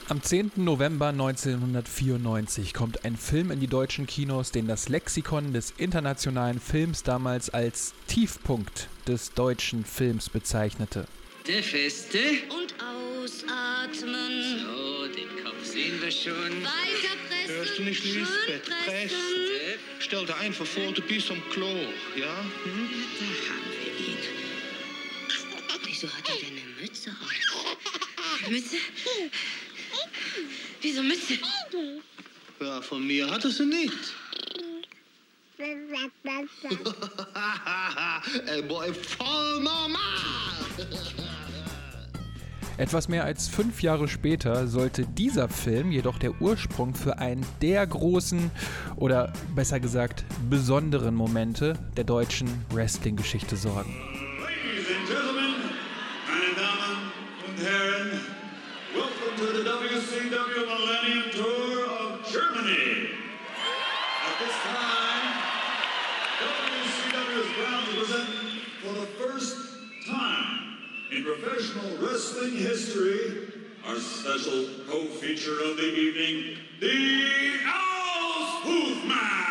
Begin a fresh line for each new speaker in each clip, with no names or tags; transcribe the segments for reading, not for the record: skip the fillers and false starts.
Am 10. November 1994 kommt ein Film in die deutschen Kinos, den das Lexikon des internationalen Films damals als Tiefpunkt des deutschen Films bezeichnete.
Der Feste.
Und ausatmen.
So, den Kopf sehen wir schon.
Weiter pressen.
Hörst du nicht, Lisbeth? Pressen. Stell dir einfach vor, du bist am Klo, ja?
Da haben wir ihn.
Wieso hat er denn eine Mütze auf? Mütze? Wieso Mütze?
Ja, von mir hat er sie nicht. Ey, boy, voll normal.
Etwas mehr als 5 Jahre später sollte dieser Film jedoch der Ursprung für einen der großen oder besser gesagt besonderen Momente der deutschen Wrestling-Geschichte sorgen.
Ladies and Gentlemen, meine Damen und Herren, welcome to the WCW Millennium Tour of Germany. At this time, WCW is proud to present for the first time in professional wrestling history our special co-feature of the evening, the Auspuffmatch.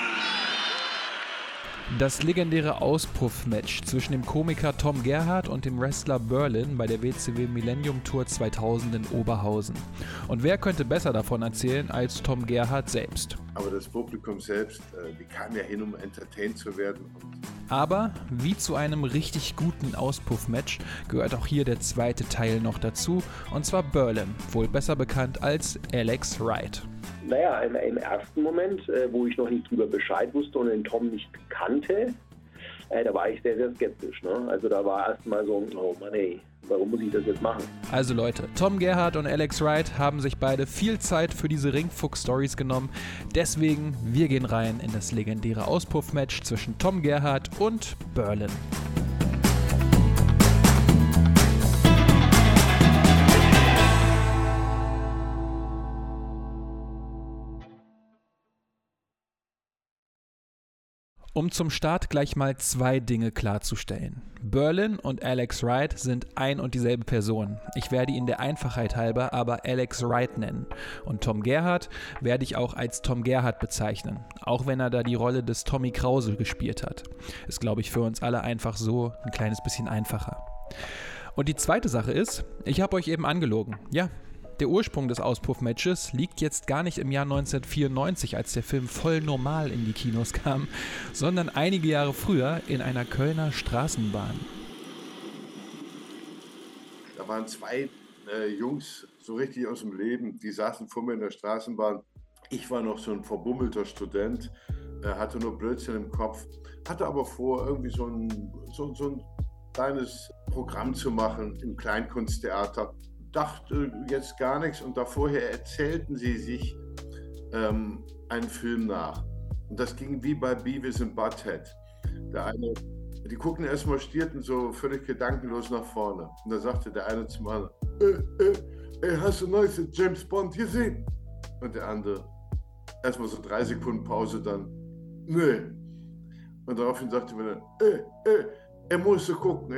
Das legendäre Auspuff-Match zwischen dem Komiker Tom Gerhardt und dem Wrestler Berlin bei der WCW Millennium Tour 2000 in Oberhausen. Und wer könnte besser davon erzählen als Tom Gerhardt selbst?
Aber das Publikum selbst, die kam ja hin, um entertained zu werden.
Aber wie zu einem richtig guten Auspuff-Match gehört auch hier der zweite Teil noch dazu, und zwar Berlin, wohl besser bekannt als Alex Wright.
Naja, im ersten Moment, wo ich noch nicht drüber Bescheid wusste und den Tom nicht kannte, da war ich sehr, sehr skeptisch. Ne? Also da war erstmal so, oh Mann ey, warum muss ich das jetzt machen?
Also Leute, Tom Gerhardt und Alex Wright haben sich beide viel Zeit für diese Ringfuchs-Stories genommen. Deswegen, wir gehen rein in das legendäre Auspuff-Match zwischen Tom Gerhardt und Berlin. Um zum Start gleich mal 2 Dinge klarzustellen. Berlin und Alex Wright sind ein und dieselbe Person. Ich werde ihn der Einfachheit halber aber Alex Wright nennen. Und Tom Gerhardt werde ich auch als Tom Gerhardt bezeichnen. Auch wenn er da die Rolle des Tommy Krause gespielt hat. Ist, glaube ich, für uns alle einfach so ein kleines bisschen einfacher. Und die zweite Sache ist, ich habe euch eben angelogen. Ja, der Ursprung des Auspuff-Matches liegt jetzt gar nicht im Jahr 1994, als der Film voll normal in die Kinos kam, sondern einige Jahre früher in einer Kölner Straßenbahn.
Da waren 2 Jungs so richtig aus dem Leben, die saßen vor mir in der Straßenbahn. Ich war noch so ein verbummelter Student, hatte nur Blödsinn im Kopf, hatte aber vor, irgendwie so ein kleines Programm zu machen im Kleinkunsttheater. Dachte jetzt gar nichts und davorher erzählten sie sich einen Film nach. Und das ging wie bei Beavis and Butthead. Die guckten erstmal, stierten so völlig gedankenlos nach vorne. Und da sagte der eine zum anderen, hast du neues James Bond gesehen? Und der andere, erstmal so 3 Sekunden Pause, dann, nee. Und daraufhin sagte mir dann, musste gucken,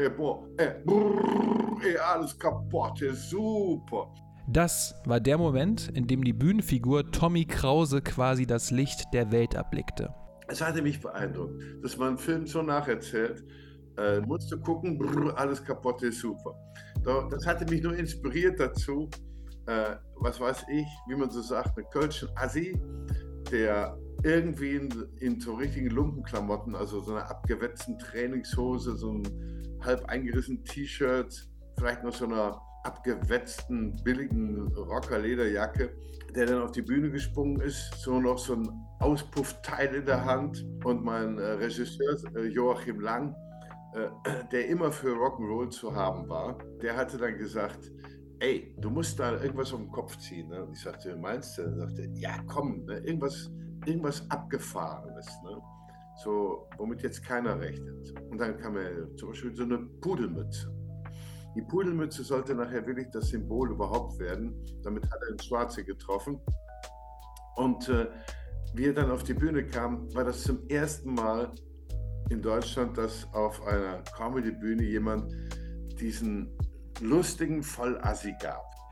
alles kaputt, super.
Das war der Moment, in dem die Bühnenfigur Tommy Krause quasi das Licht der Welt erblickte.
Es hatte mich beeindruckt, dass man einen Film so nacherzählt, musste gucken, alles kaputt, super. Das hatte mich nur inspiriert dazu, was weiß ich, wie man so sagt, einen kölschen Assi, der irgendwie in so richtigen Lumpenklamotten, also so einer abgewetzten Trainingshose, so einem halb eingerissenen T-Shirt, vielleicht noch so einer abgewetzten, billigen Rocker-Lederjacke, der dann auf die Bühne gesprungen ist, so noch so ein Auspuffteil in der Hand. Und mein Regisseur Joachim Lang, der immer für Rock'n'Roll zu haben war, der hatte dann gesagt, ey, du musst da irgendwas auf den Kopf ziehen. Ne? Und ich sagte, meinst du? Er sagte, ja komm, ne? irgendwas Abgefahrenes, ne? So, womit jetzt keiner rechnet. Und dann kam er zum Beispiel so eine Pudelmütze. Die Pudelmütze sollte nachher wirklich das Symbol überhaupt werden. Damit hat er ins Schwarze getroffen. Und wie er dann auf die Bühne kam, war das zum ersten Mal in Deutschland, dass auf einer Comedy-Bühne jemand diesen lustigen Vollassi gab.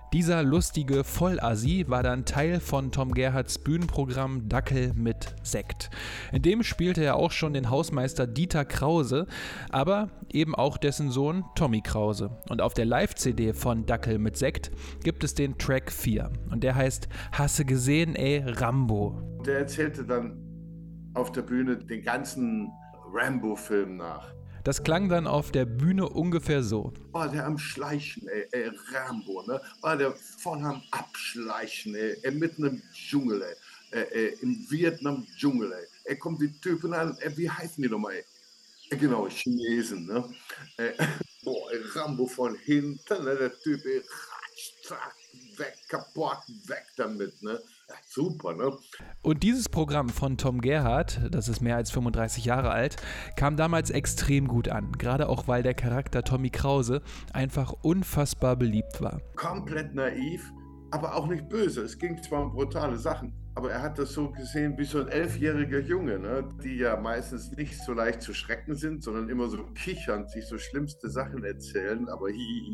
Dieser lustige Vollassi war dann Teil von Tom Gerhardts Bühnenprogramm Dackel mit Sekt. In dem spielte er auch schon den Hausmeister Dieter Krause, aber eben auch dessen Sohn Tommy Krause. Und auf der Live-CD von Dackel mit Sekt gibt es den Track 4 und der heißt Hasse gesehen, ey, Rambo.
Der erzählte dann auf der Bühne den ganzen Rambo-Film nach.
Das klang dann auf der Bühne ungefähr so.
Oh, der am Schleichen, ey, Rambo, ne? Oh, der voll am Abschleichen, ey, mitten im Dschungel, ey, im Vietnam-Dschungel, ey. Kommt die Typen an, wie heißen die nochmal, ey? Genau, Chinesen, ne? Boah, ey, Rambo von hinten, ne? Der Typ, ey, zack, weg, kaputt, weg damit, ne? Ja, super, ne?
Und dieses Programm von Tom Gerhardt, das ist mehr als 35 Jahre alt, kam damals extrem gut an. Gerade auch, weil der Charakter Tommy Krause einfach unfassbar beliebt war.
Komplett naiv, aber auch nicht böse. Es ging zwar um brutale Sachen, aber er hat das so gesehen wie so ein 11-jähriger Junge, ne? Die ja meistens nicht so leicht zu schrecken sind, sondern immer so kichernd, sich so schlimmste Sachen erzählen, aber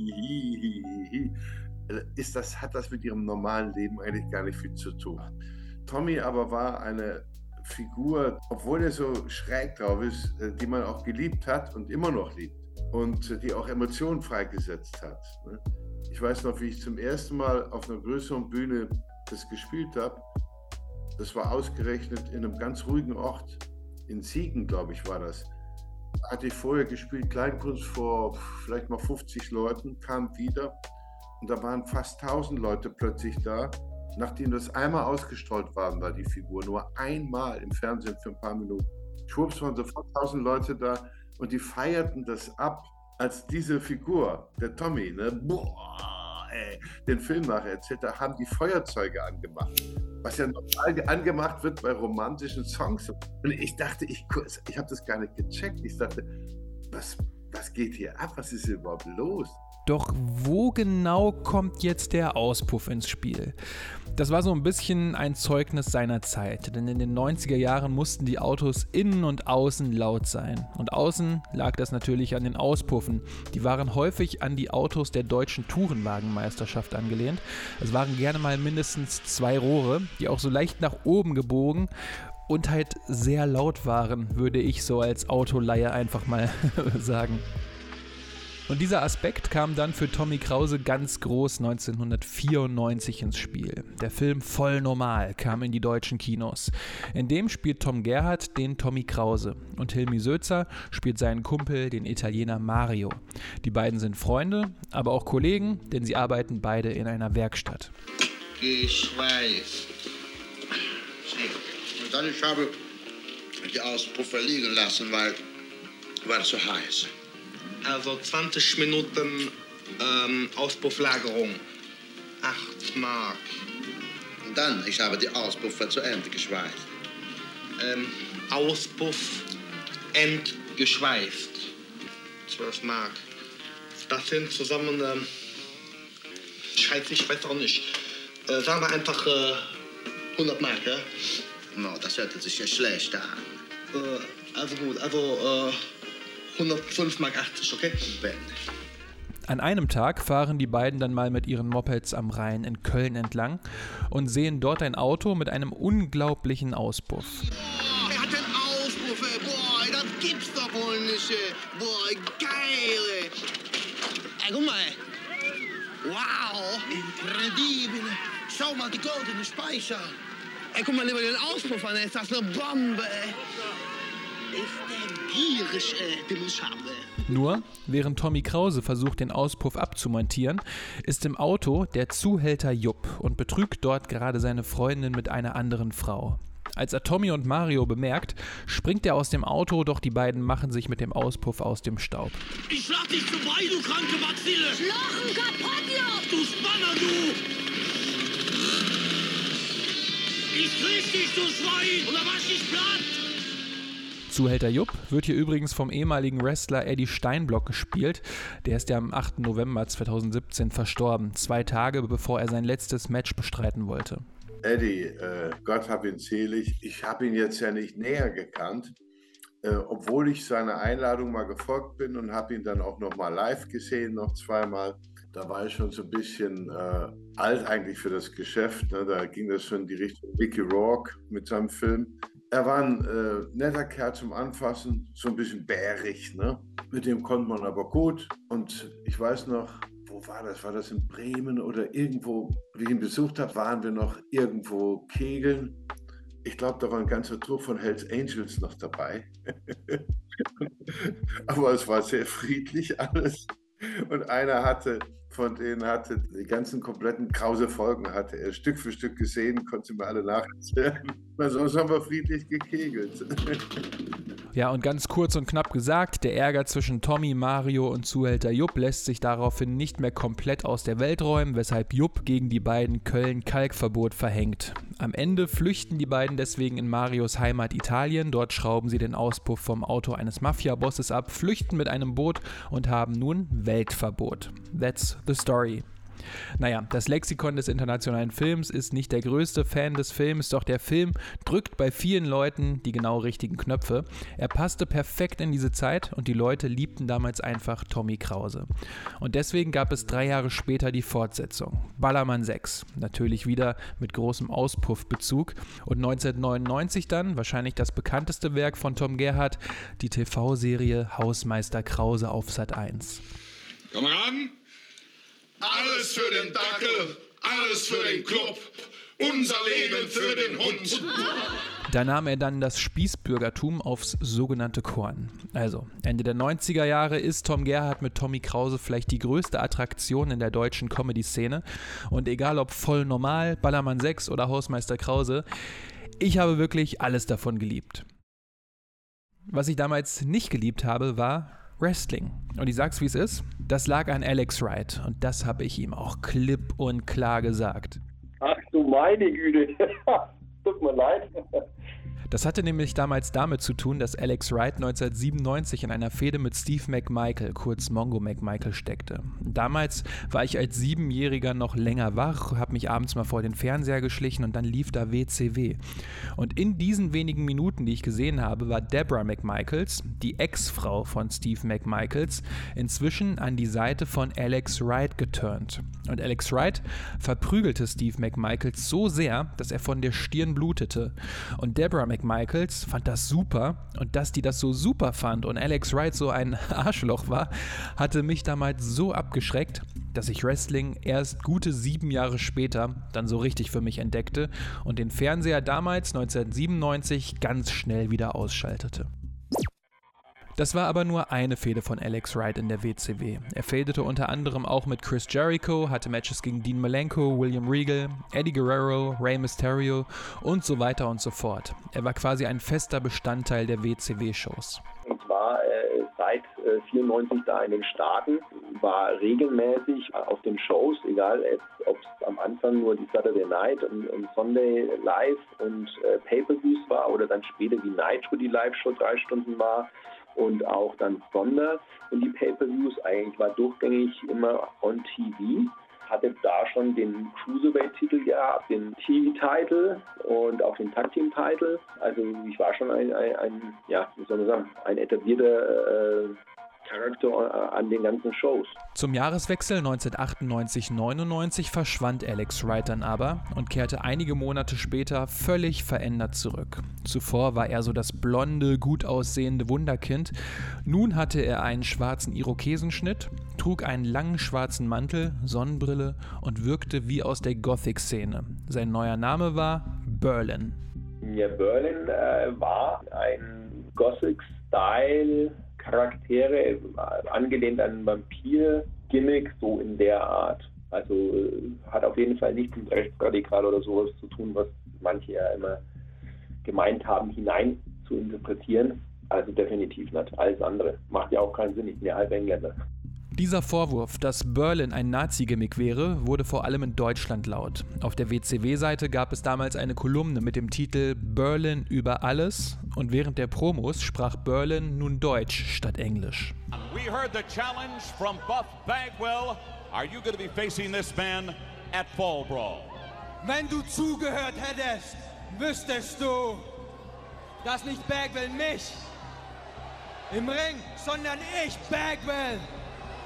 hat das mit ihrem normalen Leben eigentlich gar nicht viel zu tun. Tommy aber war eine Figur, obwohl er so schräg drauf ist, die man auch geliebt hat und immer noch liebt und die auch Emotionen freigesetzt hat. Ich weiß noch, wie ich zum ersten Mal auf einer größeren Bühne das gespielt habe. Das war ausgerechnet in einem ganz ruhigen Ort, in Siegen, glaube ich, war das. Hatte ich vorher gespielt, Kleinkunst vor vielleicht mal 50 Leuten, kam wieder. Und da waren fast 1000 Leute plötzlich da, nachdem das einmal ausgestrahlt worden war, die Figur, nur einmal im Fernsehen für ein paar Minuten. Schwupps waren sofort 1000 Leute da und die feierten das ab, als diese Figur, der Tommy, ne, boah, ey, den Film nachher erzählt, da haben die Feuerzeuge angemacht, was ja normal angemacht wird bei romantischen Songs. Und ich dachte, ich habe das gar nicht gecheckt. Ich dachte, was geht hier ab? Was ist hier überhaupt los?
Doch wo genau kommt jetzt der Auspuff ins Spiel? Das war so ein bisschen ein Zeugnis seiner Zeit, denn in den 90er Jahren mussten die Autos innen und außen laut sein. Und außen lag das natürlich an den Auspuffen. Die waren häufig an die Autos der deutschen Tourenwagenmeisterschaft angelehnt. Es waren gerne mal mindestens 2 Rohre, die auch so leicht nach oben gebogen und halt sehr laut waren, würde ich so als Autoleihe einfach mal sagen. Und dieser Aspekt kam dann für Tommy Krause ganz groß 1994 ins Spiel. Der Film Voll Normal kam in die deutschen Kinos. In dem spielt Tom Gerhardt den Tommy Krause und Hilmi Sözer spielt seinen Kumpel, den Italiener Mario. Die beiden sind Freunde, aber auch Kollegen, denn sie arbeiten beide in einer Werkstatt.
Geschweiß. Und dann ich habe die Auspuffer liegen lassen, weil es so heiß. Also 20 Minuten Auspufflagerung. 8 Mark. Und dann, ich habe die Auspuffer zu Ende geschweißt. Auspuff entgeschweißt. 12 Mark. Das sind zusammen, scheiße, ich weiß auch nicht. Sagen wir einfach 100 Mark, ja? No, das hört sich ja schlecht an. Also gut, also 105,80 Mark, okay? Ben.
An einem Tag fahren die beiden dann mal mit ihren Mopeds am Rhein in Köln entlang und sehen dort ein Auto mit einem unglaublichen Auspuff.
Oh, er hat einen Auspuff, ey. Boah, das gibt's doch wohl nicht, ey. Boah, geil, ey. Ey, guck mal, ey. Wow, incredibile. Schau mal, die goldene Speicher. Ey, guck mal lieber den Auspuff an, ey. Ist das eine Bombe, ey. Ist der gierig, ey. Den muss ich haben, ey.
Nur, während Tommy Krause versucht, den Auspuff abzumontieren, ist im Auto der Zuhälter Jupp und betrügt dort gerade seine Freundin mit einer anderen Frau. Als er Tommy und Mario bemerkt, springt er aus dem Auto, doch die beiden machen sich mit dem Auspuff aus dem Staub.
Ich schlag dich zu Brei, du kranke Bazille!
Lachen kaputt, Jupp!
Du Spanner, du! Ich krieg dich, du Schwein! Oder wasch dich platt!
Zuhälter Jupp wird hier übrigens vom ehemaligen Wrestler Eddie Steinblock gespielt. Der ist ja am 8. November 2017 verstorben, 2 Tage bevor er sein letztes Match bestreiten wollte.
Eddie, Gott hab ihn selig. Ich habe ihn jetzt ja nicht näher gekannt, obwohl ich seiner Einladung mal gefolgt bin und habe ihn dann auch noch mal live gesehen, noch 2-mal. Da war ich schon so ein bisschen alt eigentlich für das Geschäft. Ne? Da ging das schon in die Richtung Mickey Rourke mit seinem Film. Er war ein netter Kerl zum Anfassen, so ein bisschen bärig. Ne? Mit dem konnte man aber gut. Und ich weiß noch, wo war das? War das in Bremen oder irgendwo, wie ich ihn besucht habe, waren wir noch irgendwo kegeln. Ich glaube, da war ein ganzer Trupp von Hells Angels noch dabei. Aber es war sehr friedlich alles. Und einer von denen hatte die ganzen kompletten Krause-Folgen, hatte er Stück für Stück gesehen, konnte sie mir alle nacherzählen. Sonst haben wir friedlich gekegelt.
Ja, und ganz kurz und knapp gesagt, der Ärger zwischen Tommy, Mario und Zuhälter Jupp lässt sich daraufhin nicht mehr komplett aus der Welt räumen, weshalb Jupp gegen die beiden Köln-Kalkverbot verhängt. Am Ende flüchten die beiden deswegen in Marios Heimat Italien, dort schrauben sie den Auspuff vom Auto eines Mafia-Bosses ab, flüchten mit einem Boot und haben nun Weltverbot. That's the story. Naja, das Lexikon des internationalen Films ist nicht der größte Fan des Films, doch der Film drückt bei vielen Leuten die genau richtigen Knöpfe. Er passte perfekt in diese Zeit und die Leute liebten damals einfach Tommy Krause. Und deswegen gab es 3 Jahre später die Fortsetzung, Ballermann 6, natürlich wieder mit großem Auspuffbezug. Und 1999 dann, wahrscheinlich das bekannteste Werk von Tom Gerhardt, die TV-Serie Hausmeister Krause auf Sat.1.
Kameraden, alles für den Dackel, alles für den Club, unser Leben für den Hund.
Da nahm er dann das Spießbürgertum aufs sogenannte Korn. Also, Ende der 90er Jahre ist Tom Gerhardt mit Tommy Krause vielleicht die größte Attraktion in der deutschen Comedy-Szene. Und egal ob voll normal, Ballermann 6 oder Hausmeister Krause, ich habe wirklich alles davon geliebt. Was ich damals nicht geliebt habe, war Wrestling. Und ich sag's wie es ist, das lag an Alex Wright und das habe ich ihm auch klipp und klar gesagt.
Ach du meine Güte, tut mir leid.
Das hatte nämlich damals damit zu tun, dass Alex Wright 1997 in einer Fehde mit Steve McMichael, kurz Mongo McMichael, steckte. Damals war ich als 7-Jähriger noch länger wach, habe mich abends mal vor den Fernseher geschlichen und dann lief da WCW. Und in diesen wenigen Minuten, die ich gesehen habe, war Deborah McMichaels, die Ex-Frau von Steve McMichaels, inzwischen an die Seite von Alex Wright geturnt. Und Alex Wright verprügelte Steve McMichaels so sehr, dass er von der Stirn blutete. Und Deborah McMichaels fand das super und dass die das so super fand und Alex Wright so ein Arschloch war, hatte mich damals so abgeschreckt, dass ich Wrestling erst gute 7 Jahre später dann so richtig für mich entdeckte und den Fernseher damals 1997 ganz schnell wieder ausschaltete. Das war aber nur eine Fehde von Alex Wright in der WCW. Er fehdete unter anderem auch mit Chris Jericho, hatte Matches gegen Dean Malenko, William Regal, Eddie Guerrero, Rey Mysterio und so weiter und so fort. Er war quasi ein fester Bestandteil der WCW-Shows.
Und zwar seit 94 da in den Staaten, war regelmäßig auf den Shows, egal ob es am Anfang nur die Saturday Night und Sunday Live und Pay-Per-Views war oder dann später wie Nitro die Live-Show 3 Stunden war. Und auch dann Sonder und die Pay-Per-Views, eigentlich war durchgängig immer on TV. Hatte da schon den Cruiserweight-Titel gehabt, den TV-Titel und auch den Tag-Team-Titel. Also ich war schon ein etablierter Charakter an den ganzen Shows.
Zum Jahreswechsel 1998-99 verschwand Alex Wright dann aber und kehrte einige Monate später völlig verändert zurück. Zuvor war er so das blonde, gut aussehende Wunderkind. Nun hatte er einen schwarzen Irokesenschnitt, trug einen langen schwarzen Mantel, Sonnenbrille und wirkte wie aus der Gothic-Szene. Sein neuer Name war Berlin.
Ja, Berlin war ein Gothic-Style Charaktere, angelehnt an Vampir-Gimmick, so in der Art. Also hat auf jeden Fall nichts mit rechtsradikal oder sowas zu tun, was manche ja immer gemeint haben, hinein zu interpretieren. Also definitiv nicht. Alles andere macht ja auch keinen Sinn. Ich bin ja halb Engländer.
Dieser Vorwurf, dass Berlin ein Nazi-Gimmick wäre, wurde vor allem in Deutschland laut. Auf der WCW-Seite gab es damals eine Kolumne mit dem Titel Berlin über alles und während der Promos sprach Berlin nun Deutsch statt Englisch.
We heard the challenge from Buff Bagwell. Are you going to be facing this man at Fall Brawl?
Wenn du zugehört hättest, wüsstest du, dass nicht Bagwell mich im Ring, sondern ich Bagwell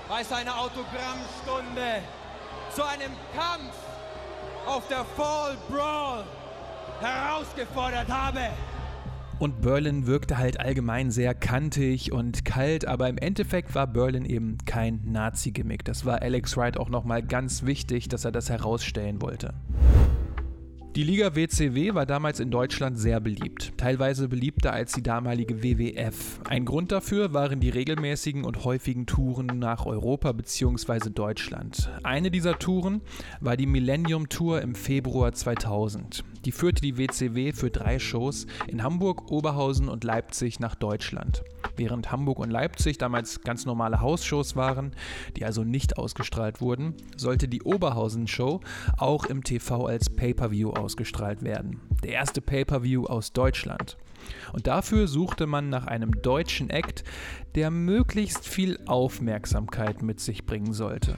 bei seiner Autogrammstunde zu einem Kampf auf der Fall Brawl herausgefordert habe.
Und Berlin wirkte halt allgemein sehr kantig und kalt, aber im Endeffekt war Berlin eben kein Nazi-Gimmick. Das war Alex Wright auch nochmal ganz wichtig, dass er das herausstellen wollte. Die Liga WCW war damals in Deutschland sehr beliebt, teilweise beliebter als die damalige WWF. Ein Grund dafür waren die regelmäßigen und häufigen Touren nach Europa bzw. Deutschland. Eine dieser Touren war die Millennium Tour im Februar 2000. Die führte die WCW für 3 Shows in Hamburg, Oberhausen und Leipzig nach Deutschland. Während Hamburg und Leipzig damals ganz normale Hausshows waren, die also nicht ausgestrahlt wurden, sollte die Oberhausen-Show auch im TV als Pay-Per-View ausgestrahlt werden. Der erste Pay-Per-View aus Deutschland. Und dafür suchte man nach einem deutschen Act, der möglichst viel Aufmerksamkeit mit sich bringen sollte.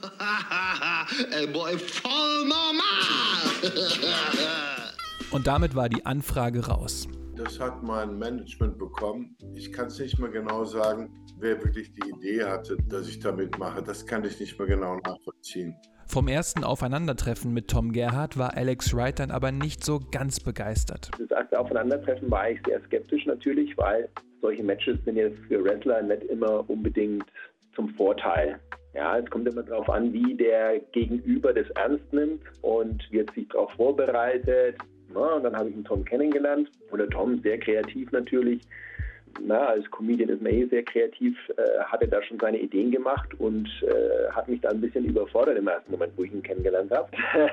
Boy, voll normal!
Und damit war die Anfrage raus.
Das hat mein Management bekommen. Ich kann es nicht mehr genau sagen, wer wirklich die Idee hatte, dass ich damit mache. Das kann ich nicht mehr genau nachvollziehen.
Vom ersten Aufeinandertreffen mit Tom Gerhardt war Alex Wright dann aber nicht so ganz begeistert.
Das erste Aufeinandertreffen war ich sehr skeptisch natürlich, weil solche Matches sind jetzt für Wrestler nicht immer unbedingt zum Vorteil. Ja, es kommt immer darauf an, wie der Gegenüber das ernst nimmt und wird sich darauf vorbereitet. Na, und dann habe ich einen Tom kennengelernt. Und der Tom, sehr kreativ natürlich. Als Comedian ist man sehr kreativ, hatte da schon seine Ideen gemacht und hat mich da ein bisschen überfordert im ersten Moment, wo ich ihn kennengelernt habe.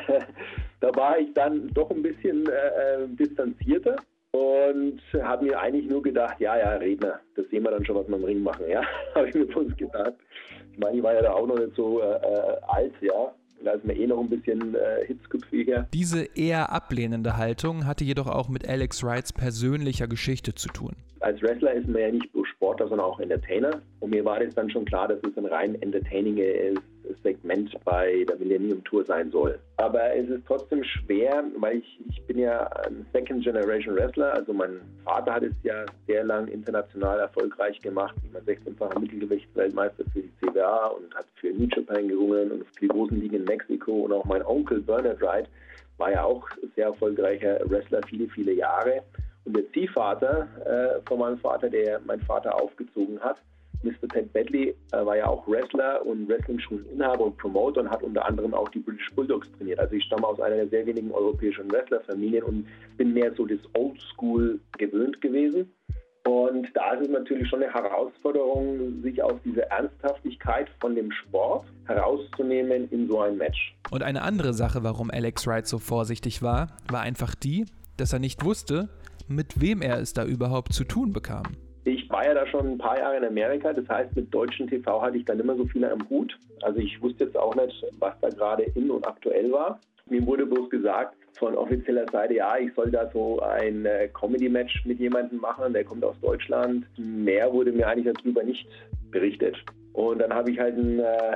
Da war ich dann doch ein bisschen distanzierter und habe mir eigentlich nur gedacht, ja, Redner, das sehen wir dann schon, was wir im Ring machen, ja, habe ich mir bloß gedacht. Ich meine, ich war ja da auch noch nicht so alt, ja. Da ist mir noch ein bisschen hitzköpfiger.
Diese eher ablehnende Haltung hatte jedoch auch mit Alex Wrights persönlicher Geschichte zu tun.
Als Wrestler ist man ja nicht nur Sportler, sondern auch Entertainer. Und mir war das dann schon klar, dass es ein rein entertaininges Segment bei der Millennium Tour sein soll. Aber es ist trotzdem schwer, weil ich bin ja ein Second-Generation-Wrestler. Also mein Vater hat es ja sehr lang international erfolgreich gemacht. Ich bin 16-facher Mittelgewichtsweltmeister für die CWA und hat für New Japan gerungen und für die großen Ligen in Mexiko. Und auch mein Onkel Bernard Wright war ja auch sehr erfolgreicher Wrestler viele, viele Jahre. Und der Ziehvater von meinem Vater, der mein Vater aufgezogen hat, Mr. Ted Badley, war ja auch Wrestler und Wrestling-Schuleninhaber und Promoter und hat unter anderem auch die British Bulldogs trainiert. Also ich stamme aus einer der sehr wenigen europäischen Wrestlerfamilien und bin mehr so das Oldschool gewöhnt gewesen. Und da ist es natürlich schon eine Herausforderung, sich aus dieser Ernsthaftigkeit von dem Sport herauszunehmen in so ein Match.
Und eine andere Sache, warum Alex Wright so vorsichtig war einfach die, dass er nicht wusste, mit wem er es da überhaupt zu tun bekam.
Ich war ja da schon ein paar Jahre in Amerika, das heißt, mit deutschen TV hatte ich dann immer so viel am Hut. Also ich wusste jetzt auch nicht, was da gerade in und aktuell war. Mir wurde bloß gesagt von offizieller Seite, ja, ich soll da so ein Comedy-Match mit jemandem machen, der kommt aus Deutschland. Mehr wurde mir eigentlich darüber nicht berichtet. Und dann habe ich halt einen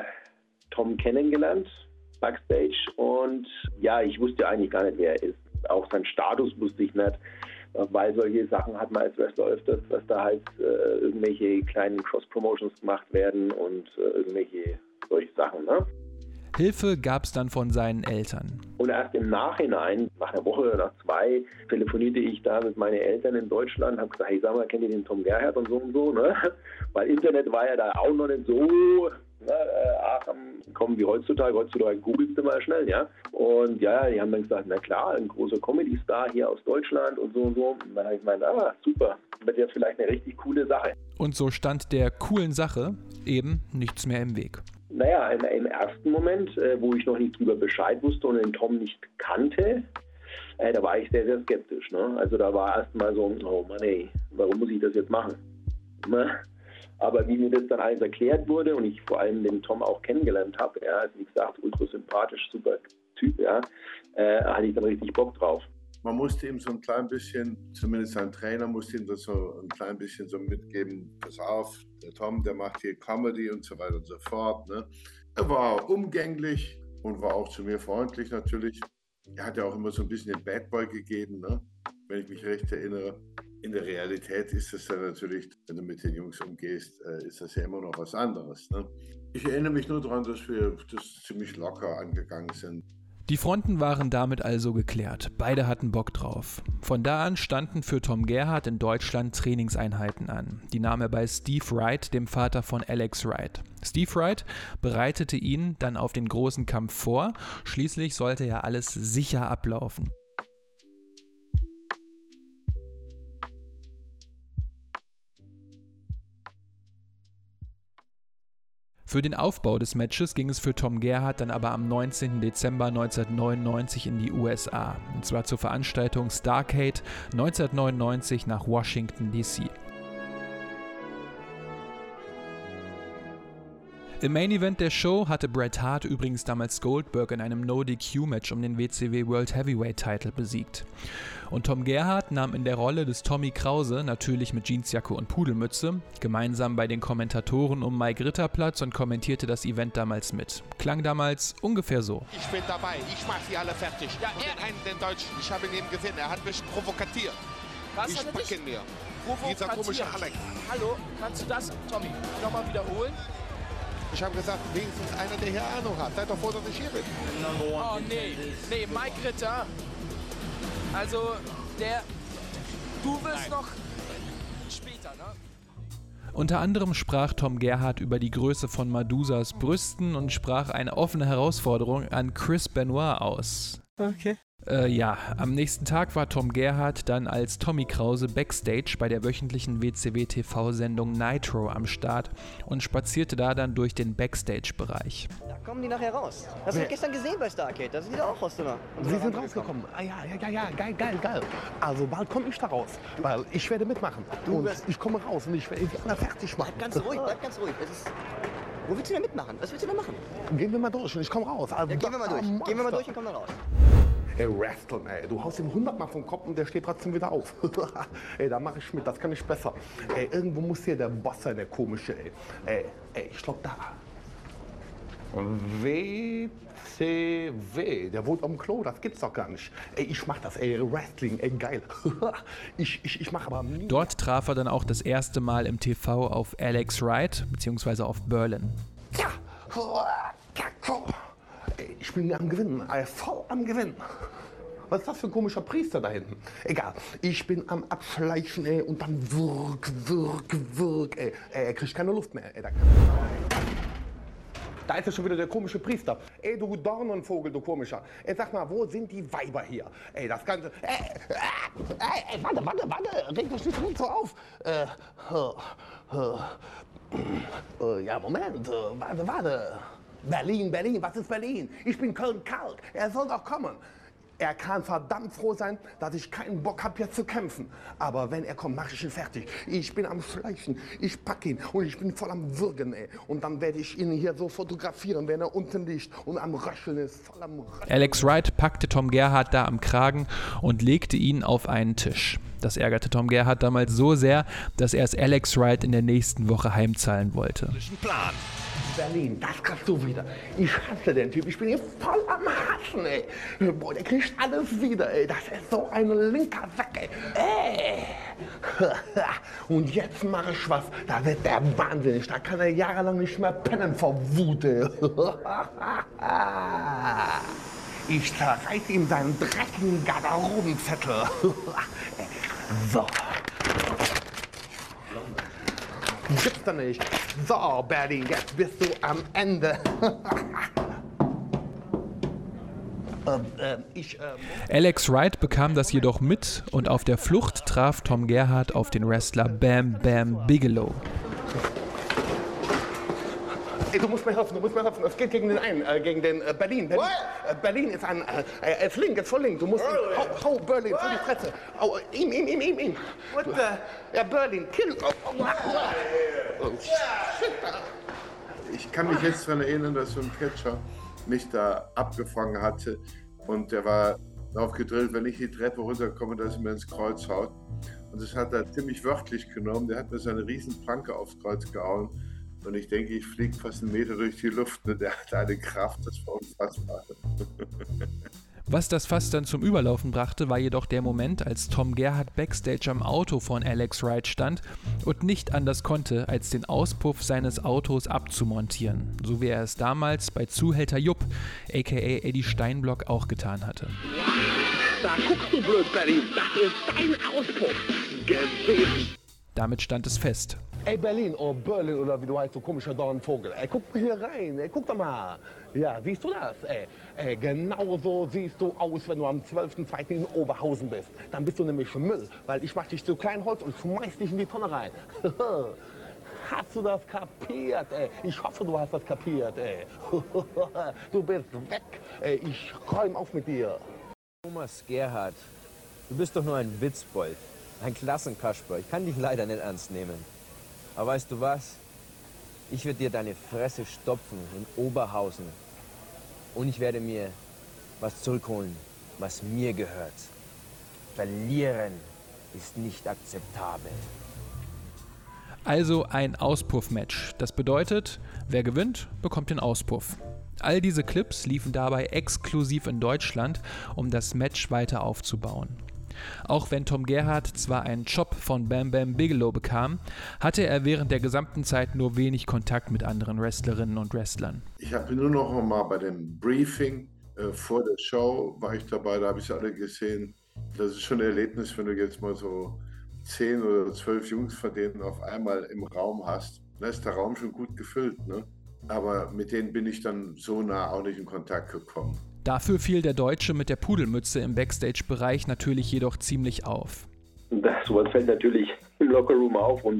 Tom kennengelernt, Backstage. Und ja, ich wusste eigentlich gar nicht, wer er ist. Auch seinen Status wusste ich nicht. Weil solche Sachen hat man als Wrestler öfters, dass da halt irgendwelche kleinen Cross-Promotions gemacht werden und irgendwelche solche Sachen, ne?
Hilfe gab es dann von seinen Eltern.
Und erst im Nachhinein, nach einer Woche oder nach 2, telefonierte ich da mit meinen Eltern in Deutschland und habe gesagt, hey, sag mal, kennt ihr den Tom Gerhardt und so, ne? Weil Internet war ja da auch noch nicht so kommen wie heutzutage. Heutzutage googelst du mal schnell, ja. Und ja, die haben dann gesagt, na klar, ein großer Comedy-Star hier aus Deutschland und so und so. Und dann habe ich gemeint, super, wird jetzt vielleicht eine richtig coole Sache.
Und so stand der coolen Sache eben nichts mehr im Weg.
Naja, im ersten Moment, wo ich noch nicht drüber Bescheid wusste und den Tom nicht kannte, da war ich sehr, sehr skeptisch. Ne? Also da war erst mal so, oh Mann ey, warum muss ich das jetzt machen? Ne? Aber wie mir das dann alles erklärt wurde und ich vor allem den Tom auch kennengelernt habe, ja, also wie gesagt, ultra sympathisch, super Typ, ja, hatte ich dann richtig Bock drauf.
Man musste ihm so ein klein bisschen, zumindest sein Trainer musste ihm das so ein klein bisschen so mitgeben, pass auf, der Tom, der macht hier Comedy und so weiter und so fort. Ne? Er war umgänglich und war auch zu mir freundlich natürlich. Er hat ja auch immer so ein bisschen den Bad Boy gegeben, ne? Wenn ich mich recht erinnere. In der Realität ist das dann natürlich, wenn du mit den Jungs umgehst, ist das ja immer noch was anderes. Ne? Ich erinnere mich nur daran, dass wir das ziemlich locker angegangen sind.
Die Fronten waren damit also geklärt. Beide hatten Bock drauf. Von da an standen für Tom Gerhardt in Deutschland Trainingseinheiten an. Die nahm er bei Steve Wright, dem Vater von Alex Wright. Steve Wright bereitete ihn dann auf den großen Kampf vor. Schließlich sollte ja alles sicher ablaufen. Für den Aufbau des Matches ging es für Tom Gerhardt dann aber am 19. Dezember 1999 in die USA, und zwar zur Veranstaltung Starrcade 1999 nach Washington, D.C. Im Main Event der Show hatte Bret Hart übrigens damals Goldberg in einem No-DQ-Match um den WCW World Heavyweight Title besiegt. Und Tom Gerhardt nahm in der Rolle des Tommy Krause, natürlich mit Jeansjacke und Pudelmütze, gemeinsam bei den Kommentatoren um Mike Ritter Platz und kommentierte das Event damals mit. Klang damals ungefähr so.
Ich bin dabei, ich mach sie alle fertig. Ja, den Deutschen, ich habe ihn eben gesehen, er hat mich provoziert.
Was
ich packe ihn mir.
Dieser komische Alex. Hallo, kannst du das, Tommy, nochmal wiederholen?
Ich habe gesagt, wenigstens einer, der hier Ahnung hat. Seid doch froh, dass ich hier bin.
Oh, nee, Mike Ritter. Also, du wirst noch später, ne?
Unter anderem sprach Tom Gerhardt über die Größe von Medusas Brüsten und sprach eine offene Herausforderung an Chris Benoit aus.
Okay.
Am nächsten Tag war Tom Gerhardt dann als Tommy Krause backstage bei der wöchentlichen WCW-TV-Sendung Nitro am Start und spazierte da dann durch den Backstage-Bereich.
Da kommen die nachher raus. Hast du gestern gesehen bei Starrcade? Da sind die auch raus, oder?
Sie sind rausgekommen. Ja, geil. Also bald komme ich da raus, weil ich werde mitmachen. Ich komme raus und ich werde die alle fertig machen.
Bleib ganz ruhig. Wo willst du denn mitmachen? Was willst du denn machen?
Gehen wir mal durch und ich komme raus. Also,
ja, gehen wir mal durch und kommen dann raus.
Ey, Wrestling, ey, du haust ihn 100 Mal vom Kopf und der steht trotzdem wieder auf. Ey, da mache ich mit, das kann ich besser. Ey, irgendwo muss hier der Boss sein, der komische, ey. Ey, ich glaub da. WCW, der wohnt am Klo, das gibt's doch gar nicht. Ey, ich mach das, ey, Wrestling, ey, geil. ich mach aber nie.
Dort traf er dann auch das erste Mal im TV auf Alex Wright, beziehungsweise auf Berlin.
Ja. Ey, ich bin am Gewinnen, voll am Gewinnen. Was ist das für ein komischer Priester da hinten? Egal, ich bin am Abschleichen, ey, und dann wirk, ey. Er kriegt keine Luft mehr, ey. Da ist ja schon wieder der komische Priester. Ey, du Dornenvogel, du komischer. Ey, sag mal, wo sind die Weiber hier? Ey, das Ganze... Ey, warte, reg mich nicht so auf. Ja, Moment, warte. Berlin, was ist Berlin? Ich bin Köln-Kalk, er soll doch kommen. Er kann verdammt froh sein, dass ich keinen Bock habe, jetzt zu kämpfen. Aber wenn er kommt, mache ich ihn fertig. Ich bin am Schleichen, ich packe ihn und ich bin voll am Würgen, ey. Und dann werde ich ihn hier so fotografieren, wenn er unten liegt und am Röcheln ist, voll am Röcheln.
Alex Wright packte Tom Gerhardt da am Kragen und legte ihn auf einen Tisch. Das ärgerte Tom Gerhardt damals so sehr, dass er es Alex Wright in der nächsten Woche heimzahlen wollte.
Plan. Berlin, das kannst du wieder. Ich hasse den Typ, ich bin hier voll am Hassen, ey. Boah, der kriegt alles wieder, ey. Das ist so ein linker Sack, ey. Und jetzt mache ich was, da wird der wahnsinnig. Da kann er jahrelang nicht mehr pennen vor Wut, ey. Ich zerreiß ihm seinen dreckigen Garderobenzettel. So. Gibt's da nicht. So, Berlin, jetzt bist du am Ende.
Alex Wright bekam das jedoch mit und auf der Flucht traf Tom Gerhardt auf den Wrestler Bam Bam Bigelow.
Ey, du musst mir helfen. Es geht gegen den einen, gegen den Berlin. Berlin ist ein, er ist link, ist voll link. Du musst ihn, hau Berlin, vor die Fresse. Oh, ihm.
What the?
Ja, Berlin, kill. Oh, shit.
Ich kann mich jetzt daran erinnern, dass so ein Catcher mich da abgefangen hatte und der war darauf gedrillt, wenn ich die Treppe runterkomme, dass er mir ins Kreuz haut. Und das hat er ziemlich wörtlich genommen. Der hat mir so eine riesen Planke aufs Kreuz gehauen. Und ich denke, ich fliege fast 1 Meter durch die Luft. Der hatte eine Kraft, das war unfassbar.
Was das Fass dann zum Überlaufen brachte, war jedoch der Moment, als Tom Gerhardt backstage am Auto von Alex Wright stand und nicht anders konnte, als den Auspuff seines Autos abzumontieren, so wie er es damals bei Zuhälter Jupp, aka Eddie Steinblock, auch getan hatte.
Da guckst du blöd, Berlin, das ist dein Auspuff gewesen.
Damit stand es fest.
Ey Berlin, oder Berlin oder wie du heißt, so komischer Dornvogel. Ey, guck mal hier rein, ey, guck doch mal. Ja, siehst du das? Ey, genau so siehst du aus, wenn du am 12.02. in Oberhausen bist. Dann bist du nämlich Müll, weil ich mach dich zu Kleinholz und schmeiß dich in die Tonne rein. Hast du das kapiert, ey? Ich hoffe, du hast das kapiert, ey. Du bist weg, ey, ich räum auf mit dir.
Thomas Gerhardt, du bist doch nur ein Witzbold, ein Klassenkasper. Ich kann dich leider nicht ernst nehmen. Aber weißt du was? Ich werde dir deine Fresse stopfen in Oberhausen. Und ich werde mir was zurückholen, was mir gehört. Verlieren ist nicht akzeptabel.
Also ein Auspuff-Match. Das bedeutet, wer gewinnt, bekommt den Auspuff. All diese Clips liefen dabei exklusiv in Deutschland, um das Match weiter aufzubauen. Auch wenn Tom Gerhardt zwar einen Job von Bam Bam Bigelow bekam, hatte er während der gesamten Zeit nur wenig Kontakt mit anderen Wrestlerinnen und Wrestlern.
Ich habe nur noch mal bei dem Briefing vor der Show war ich dabei, da habe ich alle gesehen. Das ist schon ein Erlebnis, wenn du jetzt mal so 10 oder 12 Jungs von denen auf einmal im Raum hast. Da ist der Raum schon gut gefüllt, ne? Aber mit denen bin ich dann so nah auch nicht in Kontakt gekommen.
Dafür fiel der Deutsche mit der Pudelmütze im Backstage-Bereich natürlich jedoch ziemlich auf.
Sowas fällt natürlich im Lockerroom auf und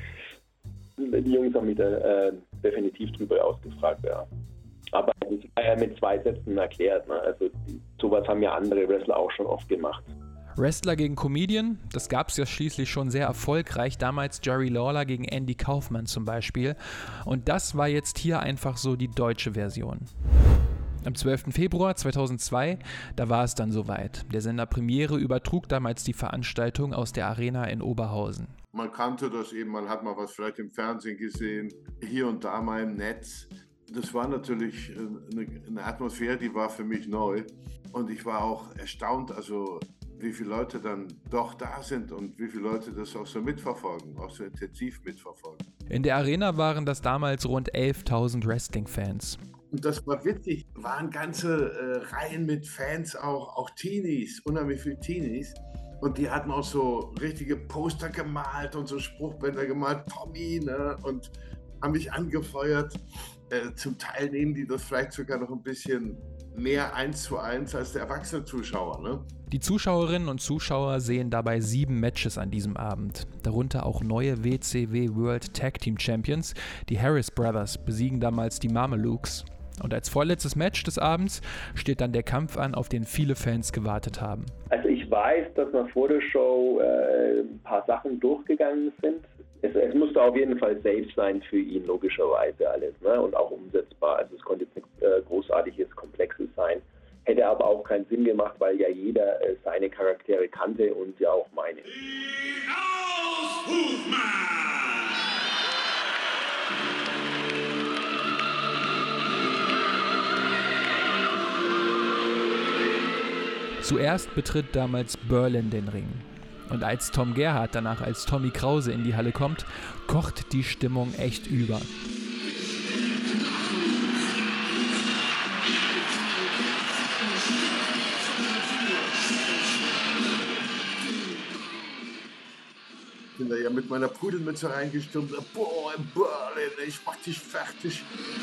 die Jungs haben mich da definitiv drüber ausgefragt, ja. Aber das war ja mit 2 Sätzen erklärt, ne? Also sowas haben ja andere Wrestler auch schon oft gemacht.
Wrestler gegen Comedian, das gab es ja schließlich schon sehr erfolgreich, damals Jerry Lawler gegen Andy Kaufman zum Beispiel. Und das war jetzt hier einfach so die deutsche Version. Am 12. Februar 2002, da war es dann soweit. Der Sender Premiere übertrug damals die Veranstaltung aus der Arena in Oberhausen.
Man kannte das eben, man hat mal was vielleicht im Fernsehen gesehen, hier und da mal im Netz. Das war natürlich eine Atmosphäre, die war für mich neu. Und ich war auch erstaunt, also wie viele Leute dann doch da sind und wie viele Leute das auch so mitverfolgen, auch so intensiv mitverfolgen.
In der Arena waren das damals rund 11.000 Wrestling-Fans.
Und das war witzig, waren ganze Reihen mit Fans, auch Teenies, unheimlich viele Teenies. Und die hatten auch so richtige Poster gemalt und so Spruchbänder gemalt, Tommy, ne? Und haben mich angefeuert. Zum Teil nehmen die das vielleicht sogar noch ein bisschen mehr 1:1 als der erwachsene Zuschauer, ne?
Die Zuschauerinnen und Zuschauer sehen dabei 7 Matches an diesem Abend. Darunter auch neue WCW World Tag Team Champions. Die Harris Brothers besiegen damals die Mamelukes. Und als vorletztes Match des Abends steht dann der Kampf an, auf den viele Fans gewartet haben.
Also ich weiß, dass nach vor der Show ein paar Sachen durchgegangen sind. Es musste auf jeden Fall safe sein für ihn, logischerweise alles, ne? Und auch umsetzbar. Also es konnte jetzt nichts Großartiges, Komplexes sein. Hätte aber auch keinen Sinn gemacht, weil ja jeder seine Charaktere kannte und ja auch meine.
Zuerst betritt damals Berlin den Ring. Und als Tom Gerhardt danach als Tommy Krause in die Halle kommt, kocht die Stimmung echt über.
Ich bin da ja mit meiner Pudelmütze reingestürmt. Boah, Berlin, ich mach dich fertig.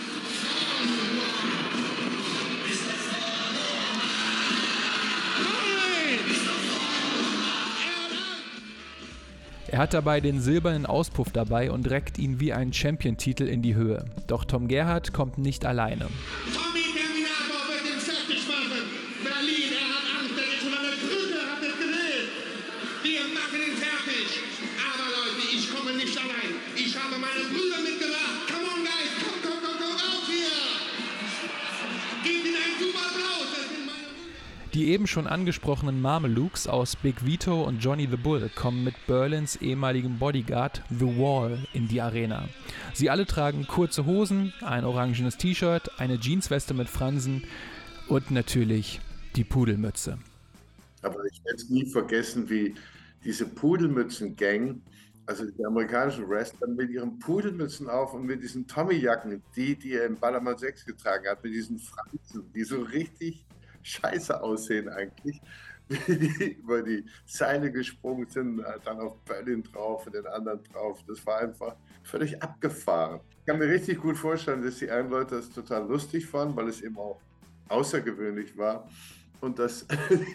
Er hat dabei den silbernen Auspuff dabei und reckt ihn wie einen Champion-Titel in die Höhe. Doch Tom Gerhardt kommt nicht alleine.
Tommy Terminator wird ihn fertig machen. Berlin, er hat Angst, er ist schon an der Brücke, habt ihr gesehen? Wir machen ihn fertig. Aber Leute, ich komme nicht allein. Ich habe meine Brüder mitgebracht. Come on, guys, komm raus hier. Gebt ihnen einen super Applaus. Das sind meine Brüder.
Die eben schon angesprochenen Mamelukes aus Big Vito und Johnny the Bull kommen mit Berlins ehemaligem Bodyguard The Wall in die Arena. Sie alle tragen kurze Hosen, ein orangenes T-Shirt, eine Jeansweste mit Fransen und natürlich die Pudelmütze.
Aber ich werde es nie vergessen, wie diese Pudelmützen-Gang, also die amerikanischen Wrestler mit ihren Pudelmützen auf und mit diesen Tommy-Jacken, die er im Ballermann 6 getragen hat, mit diesen Franzen, die so richtig scheiße aussehen eigentlich, wie die über die Seile gesprungen sind, dann auf Berlin drauf und den anderen drauf. Das war einfach völlig abgefahren. Ich kann mir richtig gut vorstellen, dass die einen Leute das total lustig fanden, weil es eben auch außergewöhnlich war. Und dass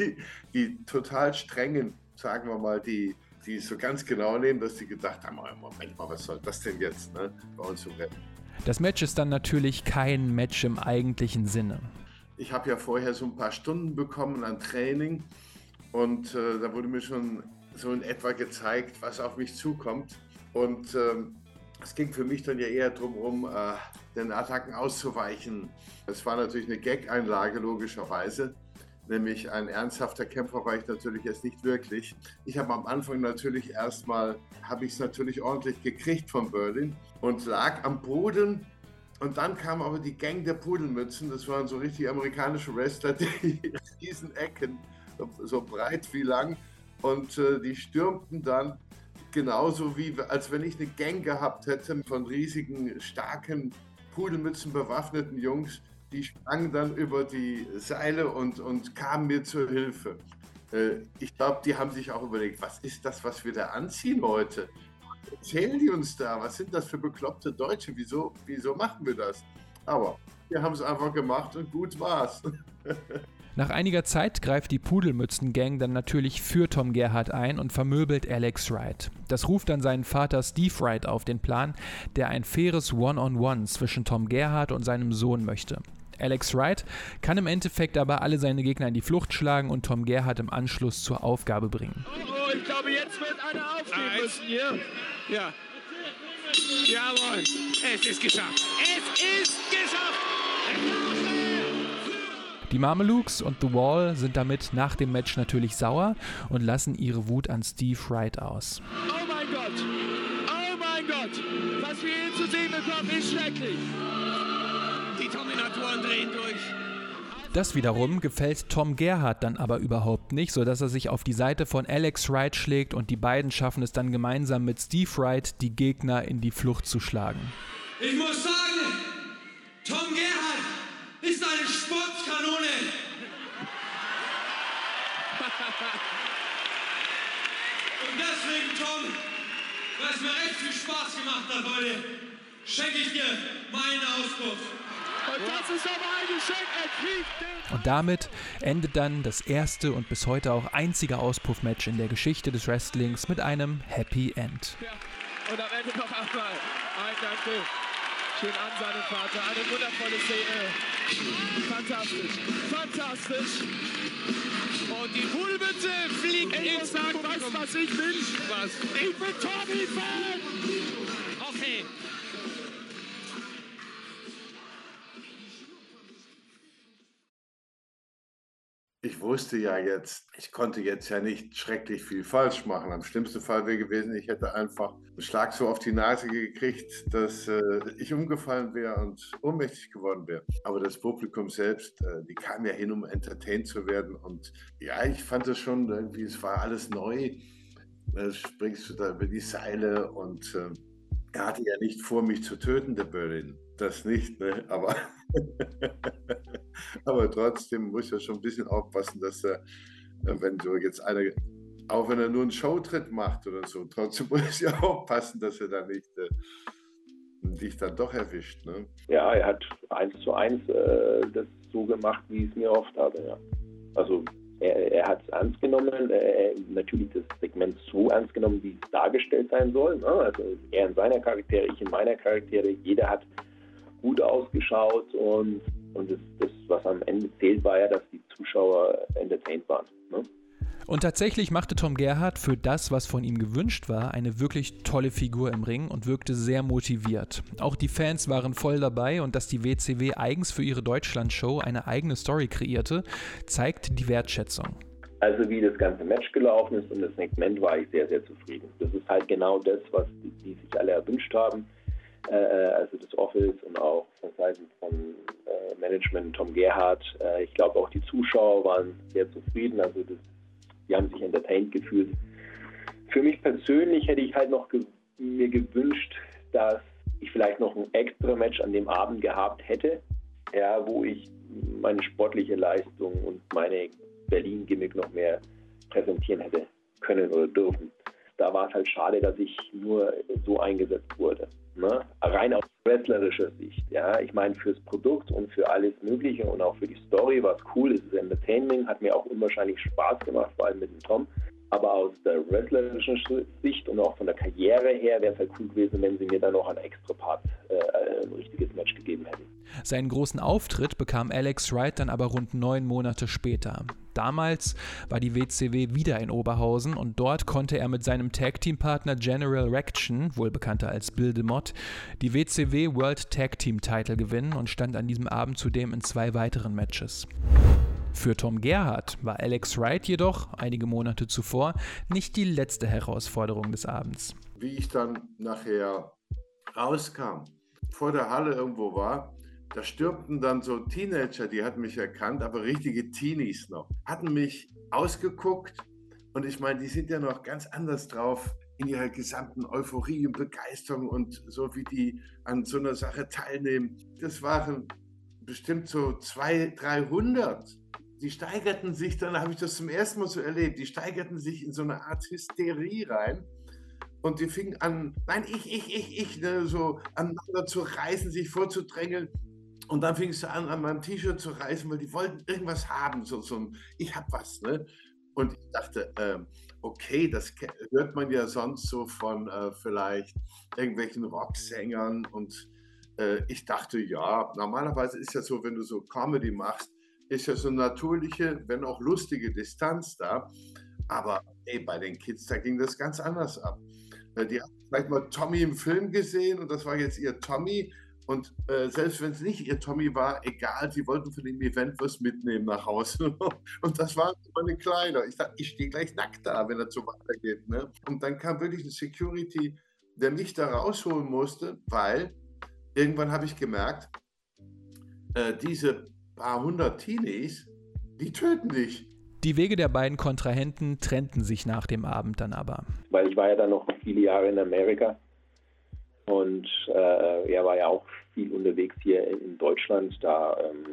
die total strengen, sagen wir mal, die so ganz genau nehmen, dass die gedacht haben, Moment mal, was soll das denn jetzt, ne, bei uns zu retten.
Das Match ist dann natürlich kein Match im eigentlichen Sinne.
Ich habe ja vorher so ein paar Stunden bekommen an Training und da wurde mir schon so in etwa gezeigt, was auf mich zukommt. Und es ging für mich dann ja eher darum, den Attacken auszuweichen. Es war natürlich eine Gag-Einlage, logischerweise. Nämlich ein ernsthafter Kämpfer war ich natürlich jetzt nicht wirklich. Ich habe am Anfang natürlich habe ich es natürlich ordentlich gekriegt von Berlin und lag am Boden. Und dann kam aber die Gang der Pudelmützen, das waren so richtig amerikanische Wrestler, die riesen Ecken, so breit wie lang. Und die stürmten dann genauso als wenn ich eine Gang gehabt hätte von riesigen, starken Pudelmützen bewaffneten Jungs. Die sprangen dann über die Seile und kamen mir zur Hilfe. Ich glaube, die haben sich auch überlegt, was ist das, was wir da anziehen heute? Erzählen die uns da? Was sind das für bekloppte Deutsche? Wieso machen wir das? Aber wir haben es einfach gemacht und gut war's.
Nach einiger Zeit greift die Pudelmützen-Gang dann natürlich für Tom Gerhardt ein und vermöbelt Alex Wright. Das ruft dann seinen Vater Steve Wright auf den Plan, der ein faires One-on-One zwischen Tom Gerhardt und seinem Sohn möchte. Alex Wright kann im Endeffekt aber alle seine Gegner in die Flucht schlagen und Tom Gerhardt im Anschluss zur Aufgabe bringen.
Oh, ich glaube, jetzt wird einer aufgeben müssen hier. Ja. Jawohl. Es ist geschafft. Es ist geschafft.
Die Mamelukes und The Wall sind damit nach dem Match natürlich sauer und lassen ihre Wut an Steve Wright aus.
Oh mein Gott. Oh mein Gott. Was wir hier zu sehen bekommen, ist schrecklich. Die Terminatoren drehen durch.
Das wiederum gefällt Tom Gerhardt dann aber überhaupt nicht, sodass er sich auf die Seite von Alex Wright schlägt und die beiden schaffen es dann gemeinsam mit Steve Wright, die Gegner in die Flucht zu schlagen.
Ich muss sagen, Tom Gerhardt ist eine Sportskanone. Und deswegen, Tom, weil es mir echt viel Spaß gemacht hat heute, schenke ich dir meinen Auspuff. Und das ist aber ein Geschenk, er kriegt den.
Und damit endet dann das erste und bis heute auch einzige Auspuff-Match in der Geschichte des Wrestlings mit einem Happy End.
Ja. Und am Ende noch einmal ein Danke. Schön an seinen Vater. Eine wundervolle Szene. Fantastisch. Fantastisch. Und die Pudelmütze fliegt ins Publikum. Weißt du, was ich bin? Was? Ich bin Tommy-Fan. Okay.
Ich wusste ja jetzt, ich konnte jetzt ja nicht schrecklich viel falsch machen. Am schlimmsten Fall wäre gewesen, ich hätte einfach einen Schlag so auf die Nase gekriegt, dass ich umgefallen wäre und ohnmächtig geworden wäre. Aber das Publikum selbst, die kam ja hin, um entertained zu werden. Und ja, ich fand es schon irgendwie, es war alles neu. Da springst du da über die Seile und er hatte ja nicht vor, mich zu töten, der Berlin. Das nicht, ne? Aber trotzdem muss er schon ein bisschen aufpassen, dass er, wenn du jetzt auch wenn er nur einen Showtritt macht oder so, trotzdem muss er aufpassen, dass er da nicht dich dann doch erwischt. Ne?
Ja, er hat 1:1 das so gemacht, wie ich es mir oft hatte. Ja. Also er hat es ernst genommen, natürlich das Segment so ernst genommen, wie es dargestellt sein soll. Ne? Also er in seiner Charaktere, ich in meiner Charaktere, jeder hat gut ausgeschaut und das, was am Ende zählt, war ja, dass die Zuschauer entertained waren. Ne?
Und tatsächlich machte Tom Gerhardt für das, was von ihm gewünscht war, eine wirklich tolle Figur im Ring und wirkte sehr motiviert. Auch die Fans waren voll dabei und dass die WCW eigens für ihre Deutschland-Show eine eigene Story kreierte, zeigt die Wertschätzung.
Also wie das ganze Match gelaufen ist und das Segment, war ich sehr, sehr zufrieden. Das ist halt genau das, was die sich alle erwünscht haben. also das Office und auch von Seiten von Management Tom Gerhardt. Ich glaube auch die Zuschauer waren sehr zufrieden, also die haben sich entertained gefühlt. Für mich persönlich hätte ich halt noch mir gewünscht, dass ich vielleicht noch ein extra Match an dem Abend gehabt hätte, ja, wo ich meine sportliche Leistung und meine Berlin-Gimmick noch mehr präsentieren hätte können oder dürfen. Da war es halt schade, dass ich nur so eingesetzt wurde. Ne? Rein aus wrestlerischer Sicht. Ja? Ich meine, fürs Produkt und für alles Mögliche und auch für die Story war es cool. Es ist Entertainment, hat mir auch unwahrscheinlich Spaß gemacht, vor allem mit dem Tom. Aber aus der wrestlerischen Sicht und auch von der Karriere her wäre es halt cool gewesen, wenn sie mir dann noch ein extra Part, ein richtiges Match gegeben hätten.
Seinen großen Auftritt bekam Alex Wright dann aber rund 9 Monate später. Damals war die WCW wieder in Oberhausen und dort konnte er mit seinem Tag-Team-Partner General Rection, wohl bekannter als Bill DeMott, die WCW World Tag Team Title gewinnen und stand an diesem Abend zudem in 2 weiteren Matches. Für Tom Gerhardt war Alex Wright jedoch, einige Monate zuvor, nicht die letzte Herausforderung des Abends.
Wie ich dann nachher rauskam, vor der Halle irgendwo war, da stürmten dann so Teenager, die hatten mich erkannt, aber richtige Teenies noch, hatten mich ausgeguckt und ich meine, die sind ja noch ganz anders drauf in ihrer gesamten Euphorie und Begeisterung und so wie die an so einer Sache teilnehmen. Das waren bestimmt so 200, 300. Die steigerten sich, dann habe ich das zum ersten Mal so erlebt, die steigerten sich in so eine Art Hysterie rein und die fingen an, nein, ich, ne, so aneinander zu reißen, sich vorzudrängeln und dann fing es an meinem T-Shirt zu reißen, weil die wollten irgendwas haben, so ein, ich hab was, ne? Und ich dachte, okay, das hört man ja sonst so von vielleicht irgendwelchen Rocksängern und ich dachte, ja, normalerweise ist ja so, wenn du so Comedy machst, ist ja so eine natürliche, wenn auch lustige Distanz da. Aber bei den Kids, da ging das ganz anders ab. Die haben vielleicht mal Tommy im Film gesehen und das war jetzt ihr Tommy. Und selbst wenn es nicht ihr Tommy war, egal, sie wollten von dem Event was mitnehmen nach Hause. Und das waren meine Kleider. Ich dachte, ich stehe gleich nackt da, wenn das so weitergeht. Ne? Und dann kam wirklich ein Security, der mich da rausholen musste, weil irgendwann habe ich gemerkt, diese paar 100 Teenies, die töten dich.
Die Wege der beiden Kontrahenten trennten sich nach dem Abend dann aber.
Weil ich war ja dann noch viele Jahre in Amerika und er war ja auch viel unterwegs hier in Deutschland. Da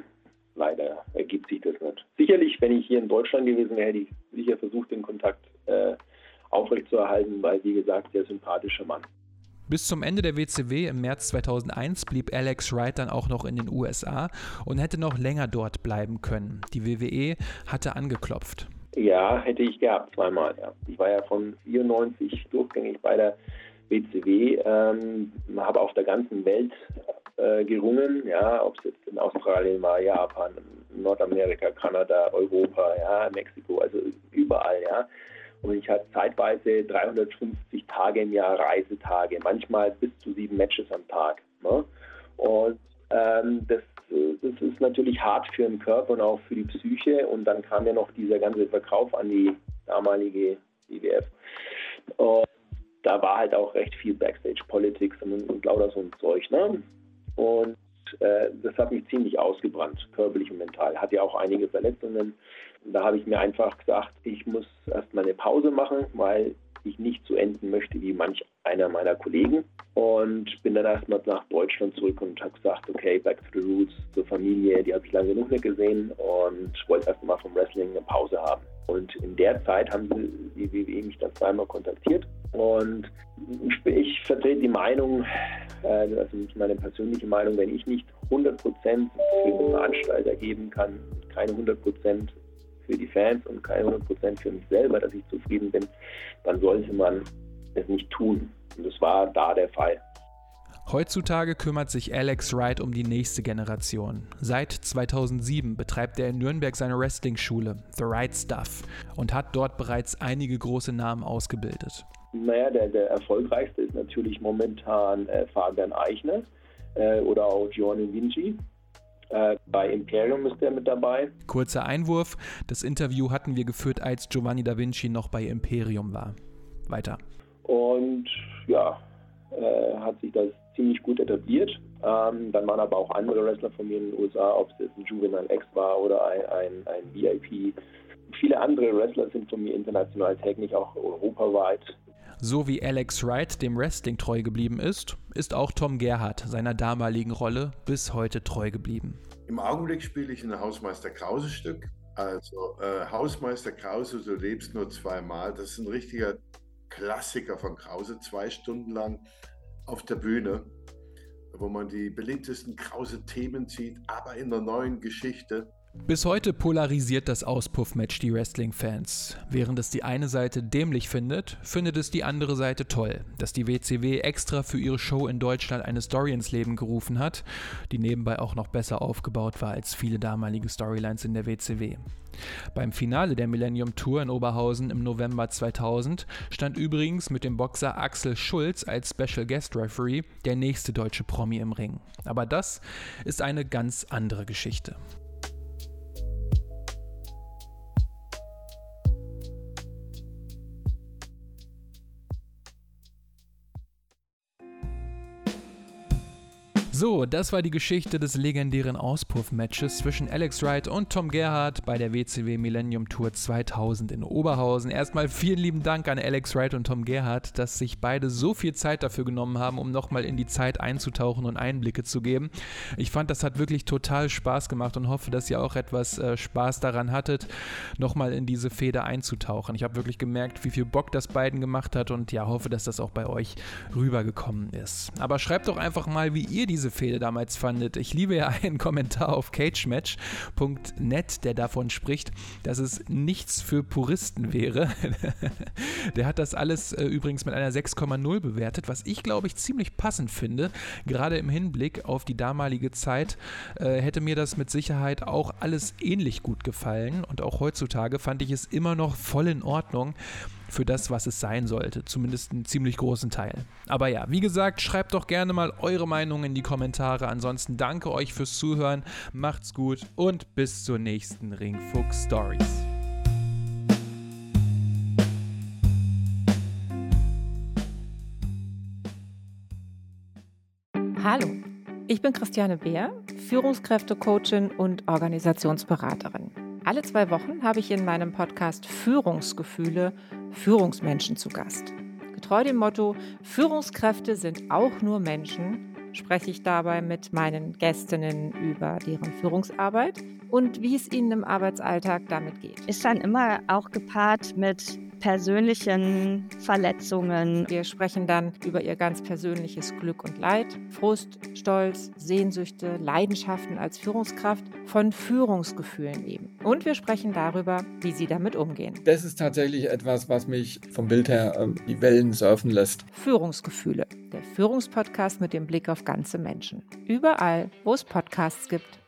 leider ergibt sich das nicht. Sicherlich, wenn ich hier in Deutschland gewesen wäre, hätte ich sicher versucht, den Kontakt aufrechtzuerhalten, weil, wie gesagt, sehr sympathischer Mann.
Bis zum Ende der WCW im März 2001 blieb Alex Wright dann auch noch in den USA und hätte noch länger dort bleiben können. Die WWE hatte angeklopft.
Ja, hätte ich gehabt, zweimal. Ja. Ich war ja von 94 durchgängig bei der WCW, habe auf der ganzen Welt gerungen, ja, ob es jetzt in Australien war, Japan, Nordamerika, Kanada, Europa, ja, Mexiko, also überall, ja. Und ich hatte zeitweise 350 Tage im Jahr Reisetage, manchmal bis zu 7 Matches am Tag. Ne? Und das ist natürlich hart für den Körper und auch für die Psyche. Und dann kam ja noch dieser ganze Verkauf an die damalige IWF. Und da war halt auch recht viel Backstage-Politics und lauter so ein Zeug. Ne? Und das hat mich ziemlich ausgebrannt, körperlich und mental. Hatte ja auch einige Verletzungen. Da habe ich mir einfach gesagt, ich muss erstmal eine Pause machen, weil ich nicht so enden möchte wie manch einer meiner Kollegen. Und bin dann erstmal nach Deutschland zurück und habe gesagt, okay, back to the roots, zur Familie, die habe ich lange genug nicht gesehen und wollte erstmal vom Wrestling eine Pause haben. Und in der Zeit haben die WWE mich dann zweimal kontaktiert. Und ich vertrete die Meinung, also meine persönliche Meinung, wenn ich nicht 100% für den Veranstalter geben kann, keine 100% für die Fans und keine 100% für mich selber, dass ich zufrieden bin, dann sollte man es nicht tun. Und das war da der Fall.
Heutzutage kümmert sich Alex Wright um die nächste Generation. Seit 2007 betreibt er in Nürnberg seine Wrestling-Schule, The Right Stuff, und hat dort bereits einige große Namen ausgebildet.
Naja, der erfolgreichste ist natürlich momentan Fabian Eichner oder auch Giovanni Vinci. Bei Imperium ist er mit dabei.
Kurzer Einwurf, das Interview hatten wir geführt, als Giovanni da Vinci noch bei Imperium war. Weiter.
Und ja, hat sich das ziemlich gut etabliert. Dann waren aber auch andere Wrestler von mir in den USA, ob es jetzt ein Juvenile X war oder ein VIP. Viele andere Wrestler sind von mir international täglich, auch europaweit.
So wie Alex Wright dem Wrestling treu geblieben ist, ist auch Tom Gerhardt seiner damaligen Rolle bis heute treu geblieben.
Im Augenblick spiele ich ein Hausmeister Krause-Stück. Also Hausmeister Krause, du lebst nur zweimal. Das ist ein richtiger Klassiker von Krause, 2 Stunden lang auf der Bühne, wo man die beliebtesten Krause-Themen sieht, aber in der neuen Geschichte.
Bis heute polarisiert das Auspuff-Match die Wrestling-Fans. Während es die eine Seite dämlich findet, findet es die andere Seite toll, dass die WCW extra für ihre Show in Deutschland eine Story ins Leben gerufen hat, die nebenbei auch noch besser aufgebaut war als viele damalige Storylines in der WCW. Beim Finale der Millennium Tour in Oberhausen im November 2000 stand übrigens mit dem Boxer Axel Schulz als Special Guest Referee der nächste deutsche Promi im Ring. Aber das ist eine ganz andere Geschichte. So, das war die Geschichte des legendären Auspuff-Matches zwischen Alex Wright und Tom Gerhardt bei der WCW Millennium Tour 2000 in Oberhausen. Erstmal vielen lieben Dank an Alex Wright und Tom Gerhardt, dass sich beide so viel Zeit dafür genommen haben, um nochmal in die Zeit einzutauchen und Einblicke zu geben. Ich fand, das hat wirklich total Spaß gemacht und hoffe, dass ihr auch etwas Spaß daran hattet, nochmal in diese Fehde einzutauchen. Ich habe wirklich gemerkt, wie viel Bock das beiden gemacht hat und ja, hoffe, dass das auch bei euch rübergekommen ist. Aber schreibt doch einfach mal, wie ihr diese Fehde damals fandet. Ich liebe ja einen Kommentar auf cagematch.net, der davon spricht, dass es nichts für Puristen wäre. Der hat das alles übrigens mit einer 6,0 bewertet, was ich, glaube ich, ziemlich passend finde. Gerade im Hinblick auf die damalige Zeit hätte mir das mit Sicherheit auch alles ähnlich gut gefallen und auch heutzutage fand ich es immer noch voll in Ordnung für das, was es sein sollte. Zumindest einen ziemlich großen Teil. Aber ja, wie gesagt, schreibt doch gerne mal eure Meinung in die Kommentare. Ansonsten danke euch fürs Zuhören, macht's gut und bis zur nächsten Ringfuchs Stories.
Hallo, ich bin Christiane Beer, Führungskräftecoachin und Organisationsberaterin. Alle 2 Wochen habe ich in meinem Podcast Führungsgefühle Führungsmenschen zu Gast. Getreu dem Motto, Führungskräfte sind auch nur Menschen, spreche ich dabei mit meinen Gästinnen über deren Führungsarbeit und wie es ihnen im Arbeitsalltag damit geht.
Ist dann immer auch gepaart mit persönlichen Verletzungen.
Wir sprechen dann über ihr ganz persönliches Glück und Leid, Frust, Stolz, Sehnsüchte, Leidenschaften als Führungskraft, von Führungsgefühlen eben. Und wir sprechen darüber, wie sie damit umgehen.
Das ist tatsächlich etwas, was mich vom Bild her die Wellen surfen lässt.
Führungsgefühle, der Führungspodcast mit dem Blick auf ganze Menschen. Überall, wo es Podcasts gibt.